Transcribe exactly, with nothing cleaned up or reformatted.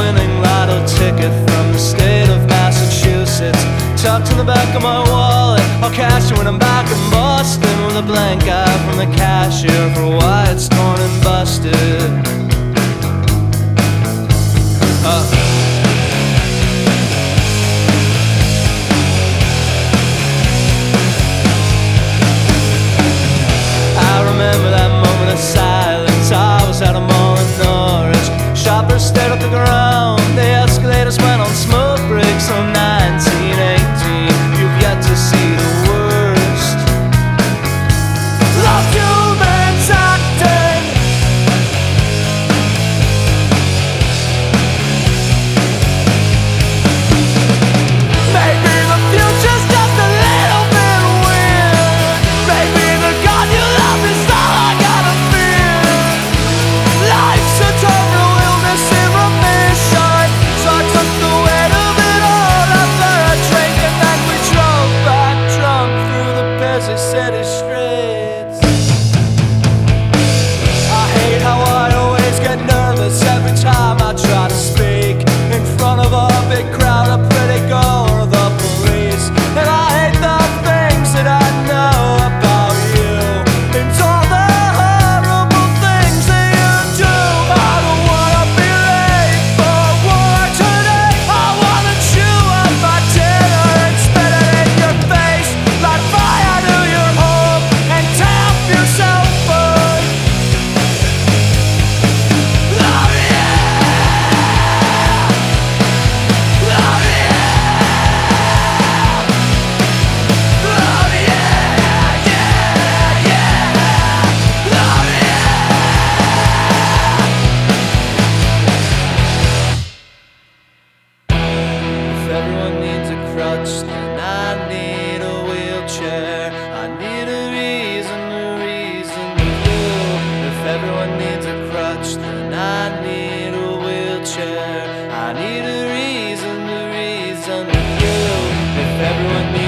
winning lotto ticket from the state of Massachusetts, tucked in the back of my wallet. I'll cash it when I'm back in Boston, with a blank eye from the cashier for why it's torn and busted. uh. Remember that moment of silence. I was at a mall in Norwich. Shoppers stared at the ground. The escalators went on smoke breaks. On nineteen eighteen, you've yet to see the worst. Love humans acting. Maybe the future's just a little bit weird. Maybe the God you love is all I gotta fear. Life's a total illness in remission, so I took the weight of it all after a drink, and then we drove back drunk through the busy city streets. I hate how I always get nervous every time I try to speak in front of a big crowd, a pretty girl or the police. And I hate the things that I know about you, and all the horrible things that you do. I don't wanna be late for work today. I wanna chew up my dinner and spit it in your face, light fire to your home and tap your cell phone. Love you, love you, love you, yeah, yeah, love you. If everyone needs a crutch, then I need a wheelchair. I need a reason, a reason to you. If everyone needs a crutch, then I need a wheelchair. I need a reason, a reason to you. If everyone needs